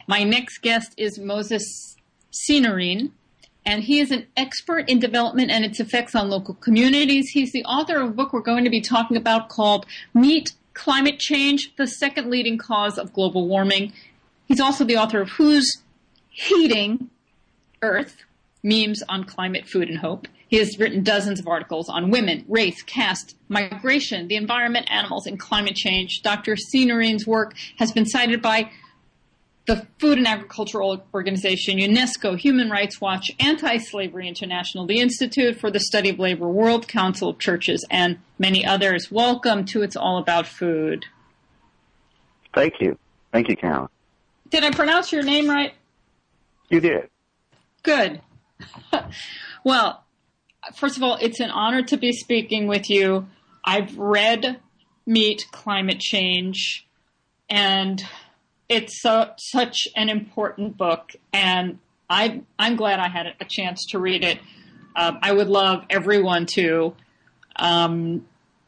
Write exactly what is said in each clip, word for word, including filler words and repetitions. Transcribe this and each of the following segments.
My next guest is Moses Cinirin, and he is an expert in development and its effects on local communities. He's the author of a book we're going to be talking about called Meet Climate Change, the Second Leading Cause of Global Warming. He's also the author of Who's Heating Earth? Memes on Climate, Food, and Hope. He has written dozens of articles on women, race, caste, migration, the environment, animals, and climate change. Doctor Cinirin's work has been cited by the Food and Agricultural Organization, UNESCO, Human Rights Watch, Anti-Slavery International, the Institute for the Study of Labor, World Council of Churches, and many others. Welcome to It's All About Food. Thank you. Thank you, Carolyn. Did I pronounce your name right? You did. Good. Well, first of all, it's an honor to be speaking with you. I've read Meet Climate Change, and it's so, such an important book, and I, I'm glad I had a chance to read it. Um, I would love everyone to. Um,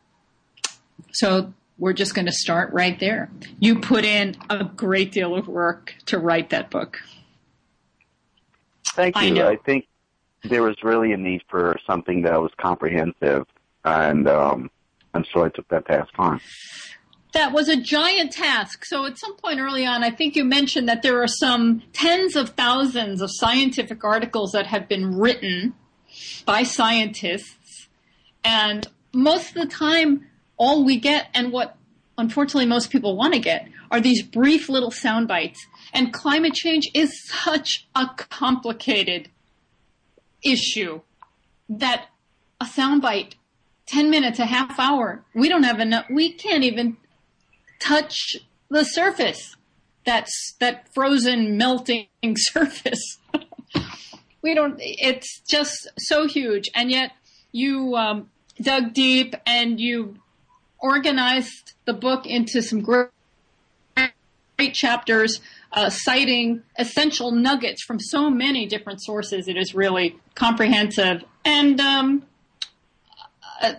so we're just going to start right there. You put in a great deal of work to write that book. Thank you. I know. I think there was really a need for something that was comprehensive, and um, and so I took that task on. That was a giant task. So at some point early on, I think you mentioned that there are some tens of thousands of scientific articles that have been written by scientists. And most of the time, all we get, and what unfortunately most people want to get, are these brief little sound bites. And climate change is such a complicated issue that a soundbite, ten minutes, a half hour, we don't have enough, we can't even touch the surface. That's that frozen, melting surface. We don't, it's just so huge. And yet you um, dug deep and you organized the book into some great, great chapters, uh, citing essential nuggets from so many different sources. It is really comprehensive. And um, uh,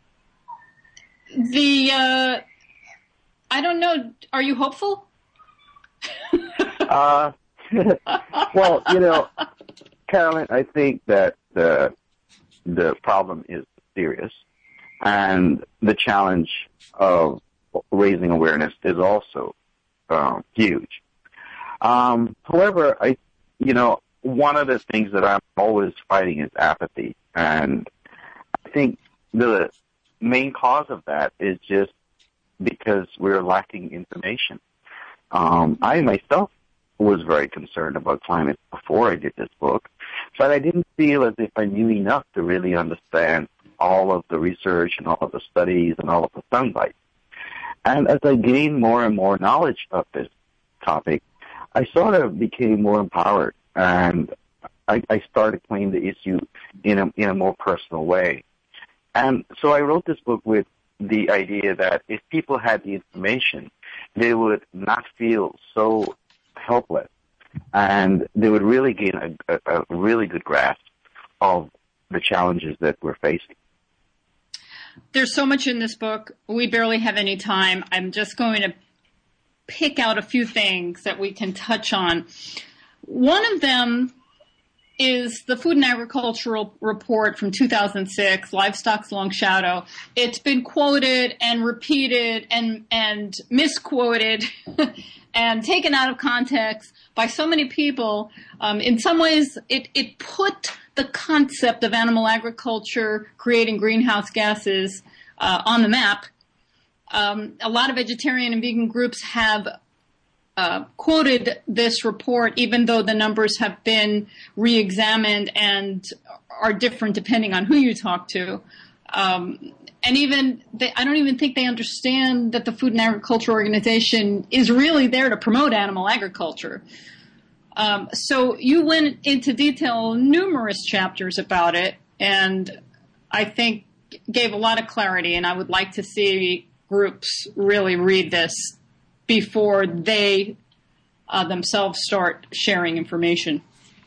the, uh, I don't know, are you hopeful? uh, well, you know, Carolyn, I think that the the problem is serious, and the challenge of raising awareness is also um, huge. Um, however, I, you know, one of the things that I'm always fighting is apathy, and I think the main cause of that is just because we're lacking information. Um, I myself was very concerned about climate before I did this book, but I didn't feel as if I knew enough to really understand all of the research and all of the studies and all of the soundbites. And as I gained more and more knowledge of this topic, I sort of became more empowered, and I, I started playing the issue in a, in a more personal way. And so I wrote this book with the idea that if people had the information, they would not feel so helpless, and they would really gain a, a, a really good grasp of the challenges that we're facing. There's so much in this book. We barely have any time. I'm just going to pick out a few things that we can touch on. One of them is the Food and Agricultural Report from two thousand six, Livestock's Long Shadow. It's been quoted and repeated and, and misquoted and taken out of context by so many people. Um, in some ways, it, it put the concept of animal agriculture creating greenhouse gases uh, on the map. Um, a lot of vegetarian and vegan groups have Uh, quoted this report, even though the numbers have been re-examined and are different depending on who you talk to. Um, and even, they, I don't even think they understand that the Food and Agriculture Organization is really there to promote animal agriculture. Um, so you went into detail numerous chapters about it, and I think gave a lot of clarity, and I would like to see groups really read this before they uh, themselves start sharing information.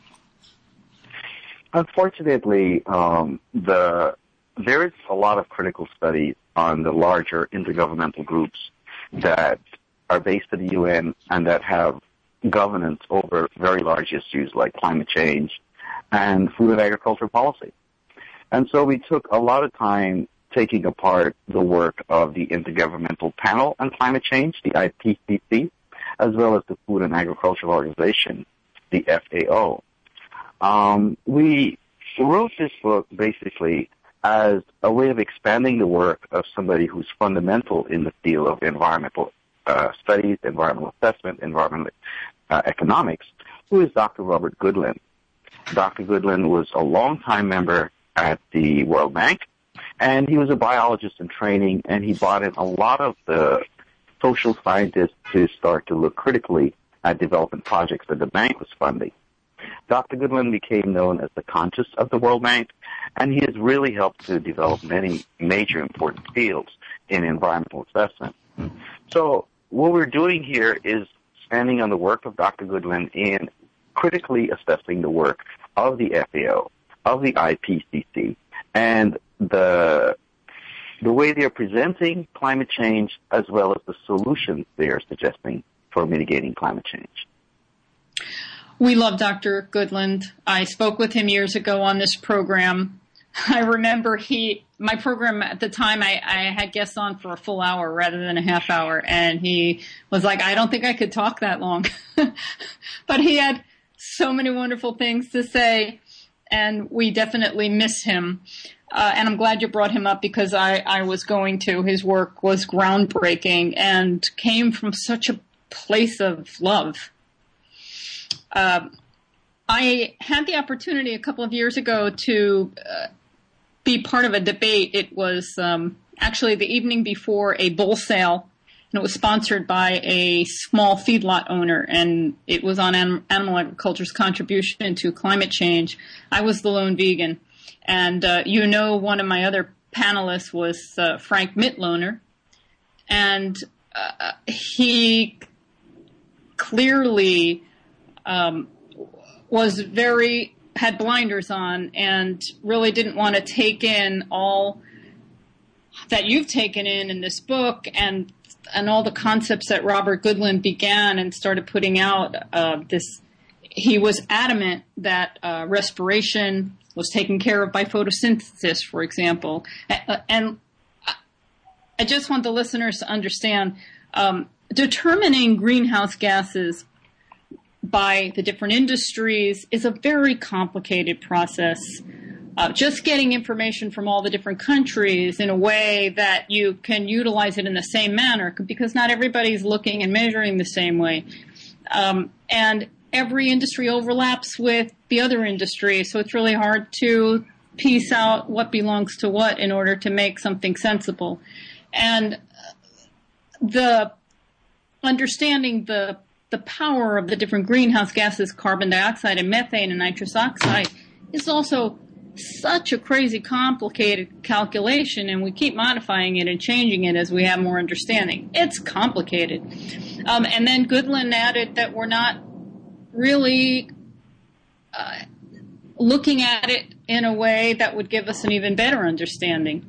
Unfortunately, um, the there is a lot of critical studies on the larger intergovernmental groups that are based at the U N and that have governance over very large issues like climate change and food and agriculture policy. And so we took a lot of time taking apart the work of the Intergovernmental Panel on Climate Change, the I P C C, as well as the Food and Agriculture Organization, the F A O. Um, we wrote this book basically as a way of expanding the work of somebody who's fundamental in the field of environmental uh, studies, environmental assessment, environmental uh, economics, who is Doctor Robert Goodland. Doctor Goodland was a longtime member at the World Bank, and he was a biologist in training, and he brought in a lot of the social scientists to start to look critically at development projects that the bank was funding. Doctor Goodland became known as the conscience of the World Bank, and he has really helped to develop many major important fields in environmental assessment. So what we're doing here is standing on the work of Doctor Goodland in critically assessing the work of the F A O, of the I P C C, and the the way they're presenting climate change as well as the solutions they are suggesting for mitigating climate change. We love Doctor Goodland. I spoke with him years ago on this program. I remember he, my program at the time, I, I had guests on for a full hour rather than a half hour, and he was like, I don't think I could talk that long. But he had so many wonderful things to say, and we definitely miss him. Uh, and I'm glad you brought him up because I, I was going to. His work was groundbreaking and came from such a place of love. Uh, I had the opportunity a couple of years ago to uh, be part of a debate. It was um, actually the evening before a bull sale, and it was sponsored by a small feedlot owner, and it was on anim- animal agriculture's contribution to climate change. I was the lone vegan. And, uh, you know, one of my other panelists was uh, Frank Mitloehner, and uh, he clearly um, was very, had blinders on and really didn't want to take in all that you've taken in in this book and and all the concepts that Robert Goodland began and started putting out. Uh, this, he was adamant that uh, respiration was taken care of by photosynthesis, for example. And I just want the listeners to understand, um, determining greenhouse gases by the different industries is a very complicated process. Uh, just getting information from all the different countries in a way that you can utilize it in the same manner, because not everybody's looking and measuring the same way. Um, and every industry overlaps with the other industry, so it's really hard to piece out what belongs to what in order to make something sensible. And the understanding the the power of the different greenhouse gases, carbon dioxide and methane and nitrous oxide, is also such a crazy complicated calculation, and we keep modifying it and changing it as we have more understanding. It's complicated. Um, and then Goodland added that we're not really uh, looking at it in a way that would give us an even better understanding.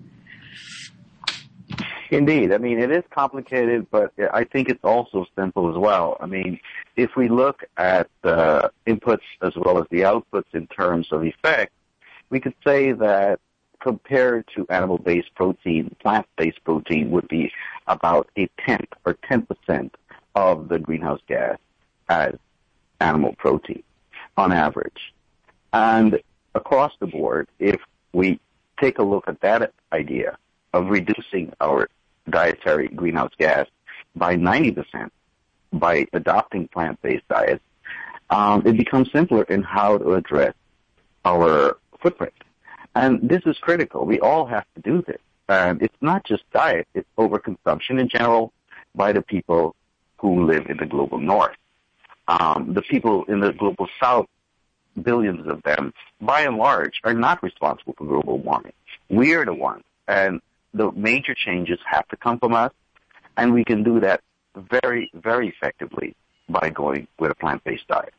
Indeed. I mean, it is complicated, but I think it's also simple as well. I mean, if we look at the inputs as well as the outputs in terms of effect, we could say that compared to animal-based protein, plant-based protein would be about a tenth or ten percent of the greenhouse gas as animal protein on average. And across the board, if we take a look at that idea of reducing our dietary greenhouse gas by ninety percent by adopting plant-based diets, um, it becomes simpler in how to address our footprint. And this is critical. We all have to do this. And it's not just diet, it's overconsumption in general by the people who live in the global north. Um, the people in the global south, billions of them, by and large, are not responsible for global warming. We are the ones. And the major changes have to come from us, and we can do that very, very effectively by going with a plant-based diet.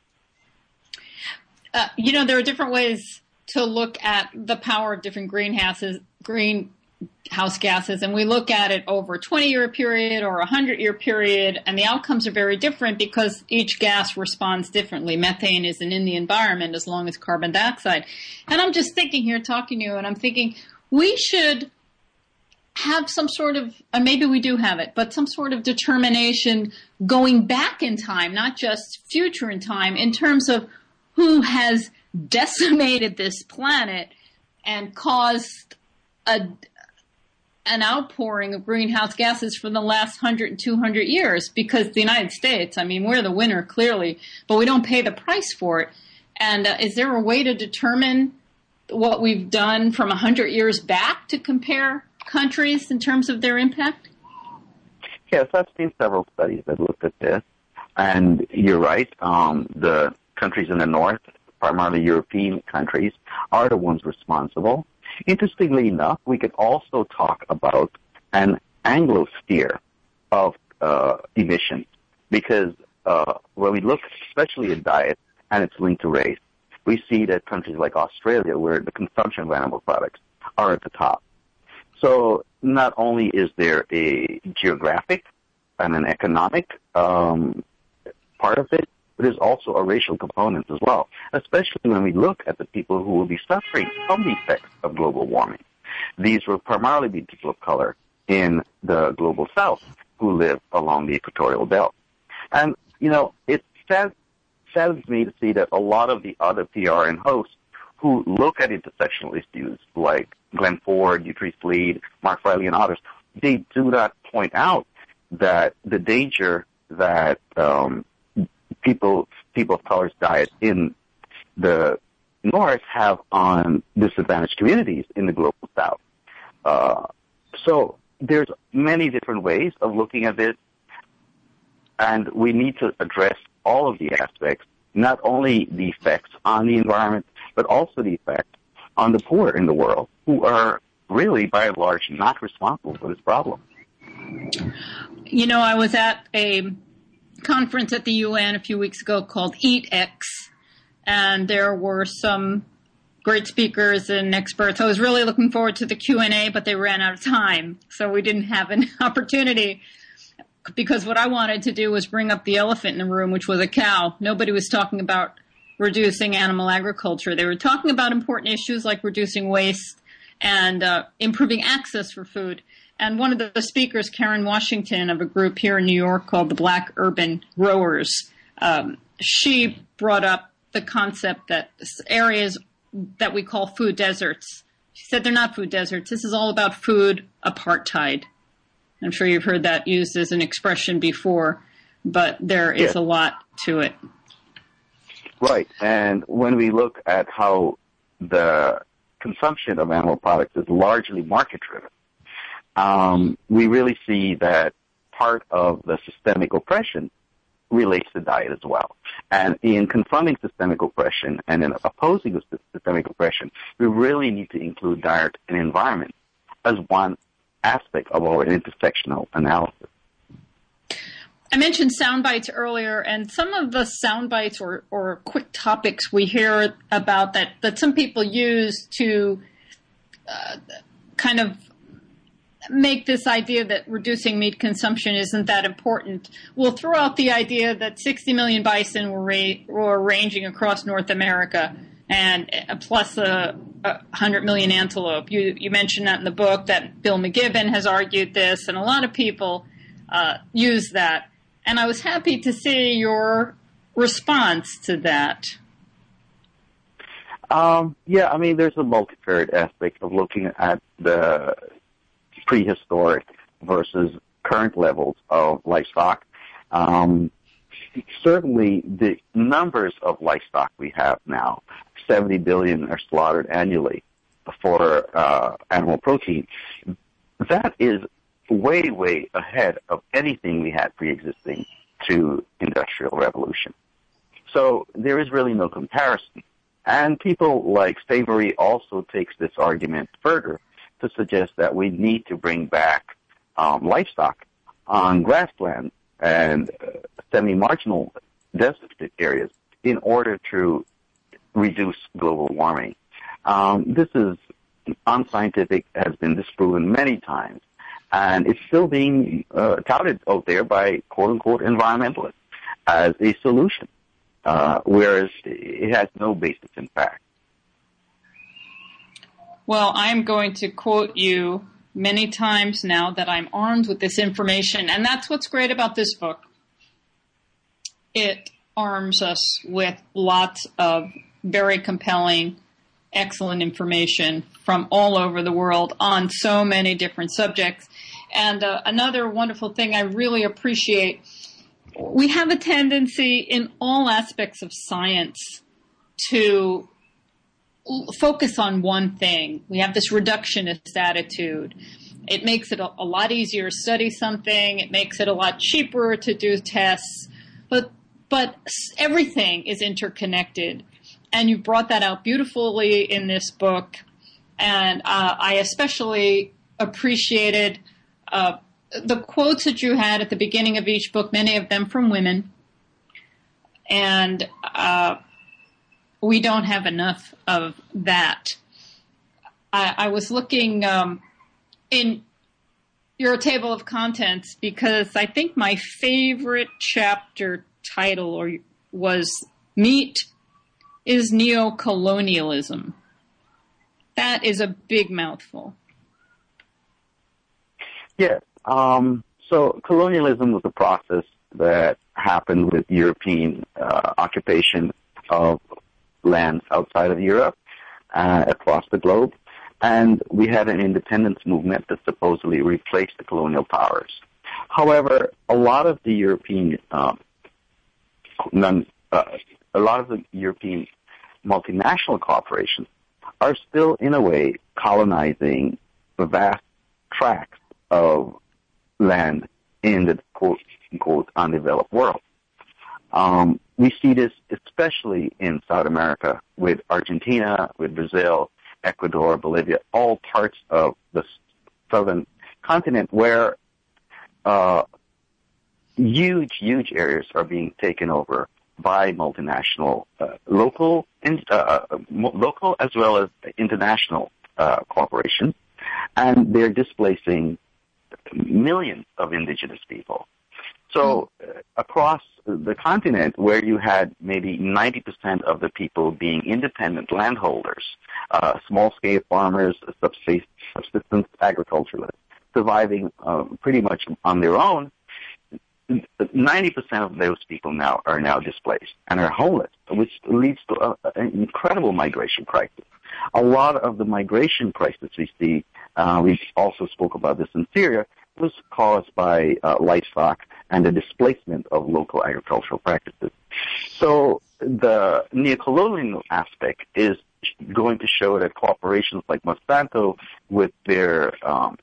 Uh, you know, there are different ways to look at the power of different greenhouses, green greenhouse gases, and we look at it over a twenty-year period or a hundred-year period, and the outcomes are very different because each gas responds differently. Methane isn't in the environment as long as carbon dioxide. And I'm just thinking here, talking to you, and I'm thinking we should have some sort of, and maybe we do have it, but some sort of determination going back in time, not just future in time, in terms of who has decimated this planet and caused a, an outpouring of greenhouse gases for the last one hundred and two hundred years, because the United States, I mean, we're the winner clearly, but we don't pay the price for it. And uh, is there a way to determine what we've done from one hundred years back to compare countries in terms of their impact? Yes, I've seen several studies that looked at this, and you're right. Um, the countries in the north, primarily European countries, are the ones responsible. Interestingly enough, we could also talk about an Anglosphere of uh, emissions, because uh, when we look especially at diet and it's linked to race, we see that countries like Australia, where the consumption of animal products are at the top. So not only is there a geographic and an economic um, part of it, but there's also a racial component as well, especially when we look at the people who will be suffering from the effects of global warming. These will primarily be people of color in the global south who live along the equatorial belt. And, you know, it sad, saddens me to see that a lot of the other P R N hosts who look at intersectional issues like Glenn Ford, Utrice Lead, Mark Riley, and others, they do not point out that the danger that um, people people of color's diet in the North have on disadvantaged communities in the global South. Uh, so there's many different ways of looking at this, and we need to address all of the aspects, not only the effects on the environment, but also the effect on the poor in the world, who are really, by and large, not responsible for this problem. You know, I was at a conference at the U N a few weeks ago called EatX, and there were some great speakers and experts. I was really looking forward to the Q and A, but they ran out of time, so we didn't have an opportunity, because what I wanted to do was bring up the elephant in the room, which was a cow. Nobody was talking about reducing animal agriculture. They were talking about important issues like reducing waste and uh, improving access for food. And one of the speakers, Karen Washington, of a group here in New York called the Black Urban Growers, um, she brought up the concept that areas that we call food deserts, she said they're not food deserts. This is all about food apartheid. I'm sure you've heard that used as an expression before, but there is yes. a lot to it. Right. And when we look at how the consumption of animal products is largely market-driven, um, we really see that part of the systemic oppression relates to diet as well. And in confronting systemic oppression and in opposing systemic oppression, we really need to include diet and environment as one aspect of our intersectional analysis. I mentioned sound bites earlier, and some of the sound bites or, or quick topics we hear about that, that some people use to uh, kind of make this idea that reducing meat consumption isn't that important. We'll throw out the idea that sixty million bison were, ra- were ranging across North America, and uh, plus a, a one hundred million antelope. You, you mentioned that in the book, that Bill McGibbon has argued this, and a lot of people uh, use that. And I was happy to see your response to that. Um, yeah, I mean, there's a multivariate aspect of looking at the prehistoric versus current levels of livestock. Um, certainly, the numbers of livestock we have now, seventy billion are slaughtered annually for uh, animal protein. That is way, way ahead of anything we had pre-existing to industrial revolution. So there is really no comparison. And people like Savory also takes this argument further to suggest that we need to bring back um, livestock on grassland and uh, semi-marginal desert areas in order to reduce global warming. Um, this is unscientific, has been disproven many times, and it's still being uh, touted out there by quote-unquote environmentalists as a solution, uh, whereas it has no basis in fact. Well, I'm going to quote you many times now that I'm armed with this information, and that's what's great about this book. It arms us with lots of very compelling, excellent information from all over the world on so many different subjects. And uh, another wonderful thing I really appreciate, we have a tendency in all aspects of science to focus on one thing. We have this reductionist attitude. It makes it a, a lot easier to study something. It makes it a lot cheaper to do tests. But but everything is interconnected. And you brought that out beautifully in this book. And uh, I especially appreciated uh, the quotes that you had at the beginning of each book, many of them from women. And uh, we don't have enough of that. I, I was looking um, in your table of contents because I think my favorite chapter title or was Meat is Neocolonialism. That is a big mouthful. Yes. Um, so colonialism was a process that happened with European uh, occupation of lands outside of Europe, uh, across the globe. And we had an independence movement that supposedly replaced the colonial powers. However, a lot of the European, um, none, uh, a lot of the European multinational corporations are still, in a way, colonizing vast tracts of land in the quote-unquote undeveloped world. Um, we see this especially in South America with Argentina, with Brazil, Ecuador, Bolivia, all parts of the southern continent where uh, huge, huge areas are being taken over by multinational, uh, local, in, uh, local as well as international uh, corporations, and they're displacing millions of indigenous people. So uh, across the continent, where you had maybe ninety percent of the people being independent landholders, uh, small-scale farmers, subsistence agriculturalists, surviving uh, pretty much on their own, ninety percent of those people now are now displaced and are homeless, which leads to a, an incredible migration crisis. A lot of the migration crisis we see, uh, we also spoke about this in Syria, was caused by uh, livestock and the displacement of local agricultural practices. So the neocolonial aspect is going to show that corporations like Monsanto, with their um,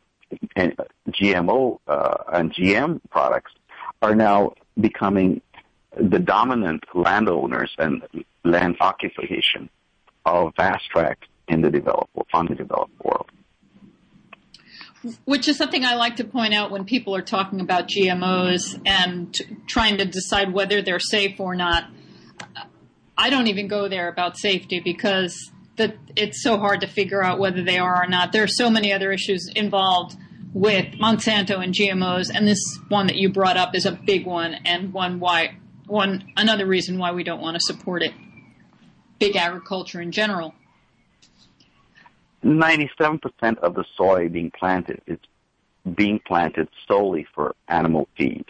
G M O uh, and G M products, are now becoming the dominant landowners and land occupation of vast tracts in the developed, underdeveloped world. Which is something I like to point out when people are talking about G M Os and t- trying to decide whether they're safe or not. I don't even go there about safety because the, it's so hard to figure out whether they are or not. There are so many other issues involved with Monsanto and G M Os, and this one that you brought up is a big one, and one why one another reason why we don't want to support it. Big agriculture in general. ninety-seven percent of the soy being planted is being planted solely for animal feed.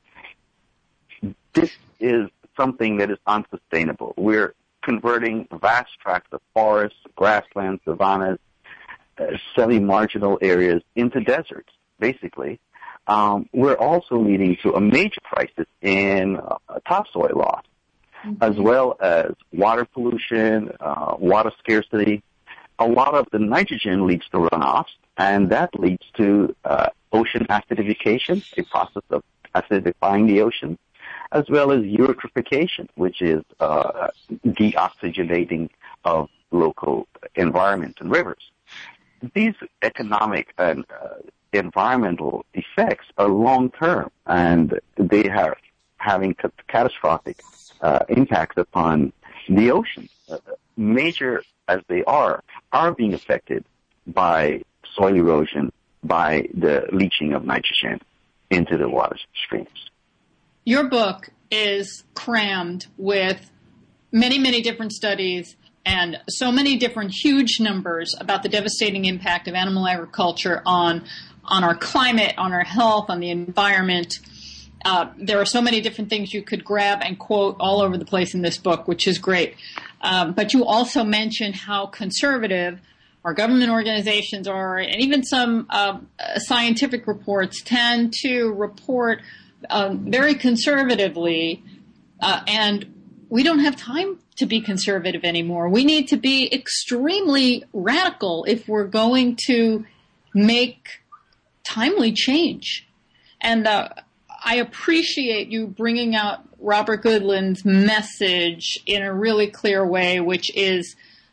This is something that is unsustainable. We're converting vast tracts of forests, grasslands, savannas, uh, semi-marginal areas into deserts, basically. Um, we're also leading to a major crisis in uh, topsoil loss, mm-hmm. as well as water pollution, uh, water scarcity. A lot of the nitrogen leads to runoffs, and that leads to uh, ocean acidification, a process of acidifying the ocean, as well as eutrophication, which is uh, deoxygenating of local environments and rivers. These economic and uh, environmental effects are long-term, and they are having c- catastrophic uh, impacts upon the ocean. Uh, major as they are, are being affected by soil erosion, by the leaching of nitrogen into the water streams. Your book is crammed with many, many different studies and so many different huge numbers about the devastating impact of animal agriculture on on our climate, on our health, on the environment. Uh, there are so many different things you could grab and quote all over the place in this book, which is great. Um, but you also mention how conservative our government organizations are, and even some uh, scientific reports tend to report uh, very conservatively, uh, and we don't have time to be conservative anymore. We need to be extremely radical if we're going to make timely change. And uh, I appreciate you bringing out Robert Goodland's message in a really clear way, which is,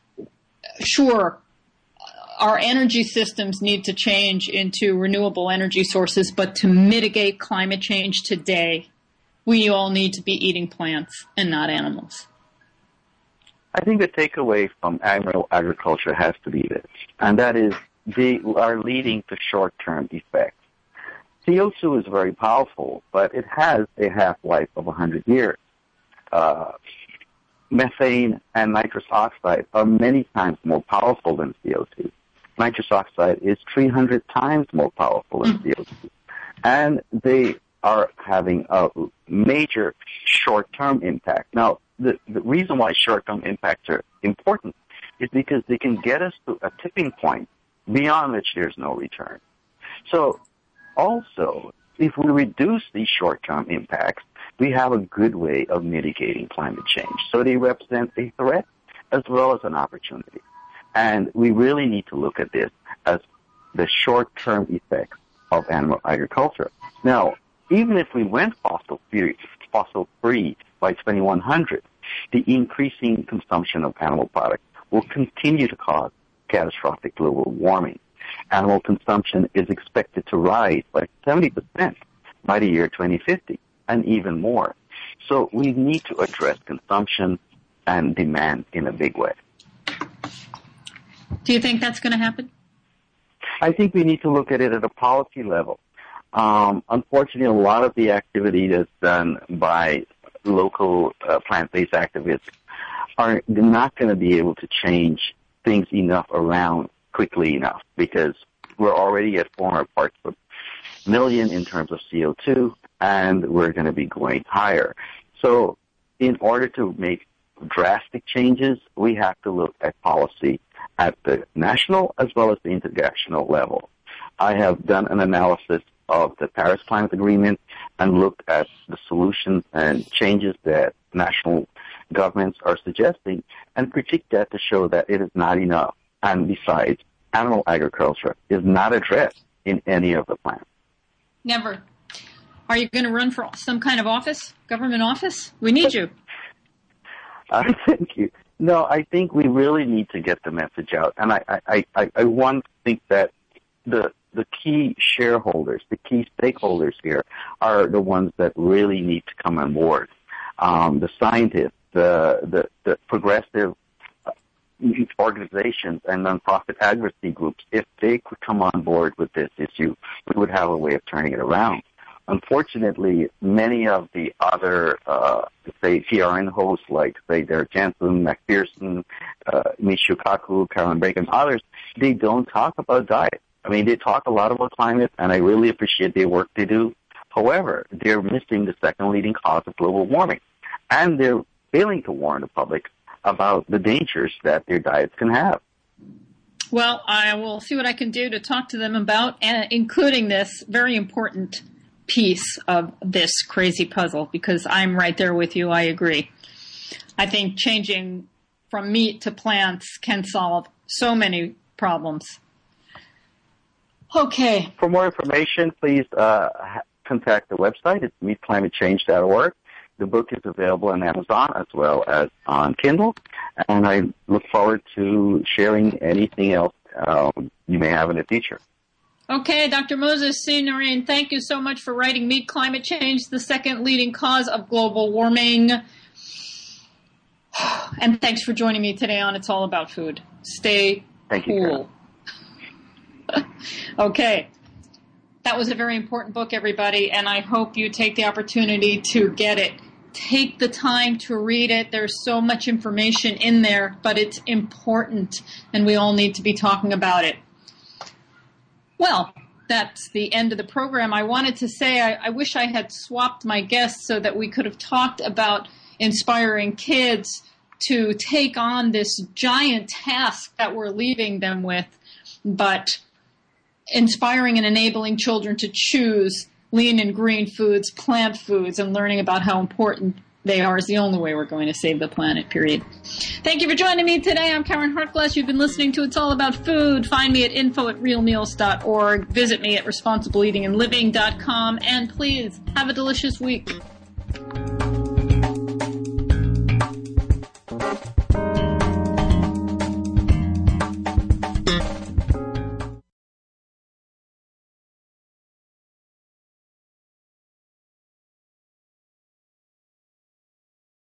sure, our energy systems need to change into renewable energy sources, but to mitigate climate change today, we all need to be eating plants and not animals. I think the takeaway from animal agriculture has to be this, and that is they are leading to short-term effects. C O two is very powerful, but it has a half-life of one hundred years. Uh, methane and nitrous oxide are many times more powerful than C O two. Nitrous oxide is three hundred times more powerful than C O two. And they are having a major short-term impact. Now, the, the reason why short-term impacts are important is because they can get us to a tipping point beyond which there's no return. So, also, if we reduce these short-term impacts, we have a good way of mitigating climate change. So they represent a threat as well as an opportunity. And we really need to look at this as the short-term effects of animal agriculture. Now, even if we went fossil-free, fossil-free by twenty-one hundred, the increasing consumption of animal products will continue to cause catastrophic global warming. Animal consumption is expected to rise by seventy percent by the year twenty fifty, and even more. So we need to address consumption and demand in a big way. Do you think that's going to happen? I think we need to look at it at a policy level. Um, unfortunately, a lot of the activity that's done by local uh, plant-based activists are not going to be able to change things enough around quickly enough, because we're already at four hundred parts per million in terms of C O two, and we're going to be going higher. So in order to make drastic changes, we have to look at policy at the national as well as the international level. I have done an analysis of the Paris Climate Agreement and looked at the solutions and changes that national governments are suggesting and critique that to show that it is not enough. And besides, animal agriculture is not addressed in any of the plans. Never. Are you going to run for some kind of office, government office? We need you. Uh, thank you. No, I think we really need to get the message out. And I, I, I, I want to think that the the key shareholders, the key stakeholders here are the ones that really need to come on board. Um, the scientists, the, the, the progressive organizations and nonprofit advocacy groups, if they could come on board with this issue, we would have a way of turning it around. Unfortunately, many of the other, uh, say, T R N hosts like, say, Derek Jensen, McPherson, uh, Michio Kaku, Carolyn Brake, and others, they don't talk about diet. I mean, they talk a lot about climate, and I really appreciate the work they do. However, they're missing the second leading cause of global warming, and they're failing to warn the public about the dangers that their diets can have. Well, I will see what I can do to talk to them about, uh, including this very important piece of this crazy puzzle, because I'm right there with you. I agree. I think changing from meat to plants can solve so many problems. Okay. For more information, please uh, contact the website. It's meet climate change dot org. The book is available on Amazon as well as on Kindle, and I look forward to sharing anything else um, you may have in the future. Okay, Doctor Moses C. Noreen, thank you so much for writing Meet Climate Change, the second leading cause of global warming. And thanks for joining me today on It's All About Food. Stay thank cool. You, Okay. That was a very important book, everybody, and I hope you take the opportunity to get it. Take the time to read it. There's so much information in there, but it's important, and we all need to be talking about it. Well, that's the end of the program. I wanted to say I, I wish I had swapped my guests so that we could have talked about inspiring kids to take on this giant task that we're leaving them with, but inspiring and enabling children to choose lean and green foods, plant foods, and learning about how important they are is the only way we're going to save the planet, period. Thank you for joining me today. I'm Karen Hartglass. You've been listening to It's All About Food. Find me at info at real meals dot org. Visit me at responsible eating and living dot com. And please, have a delicious week.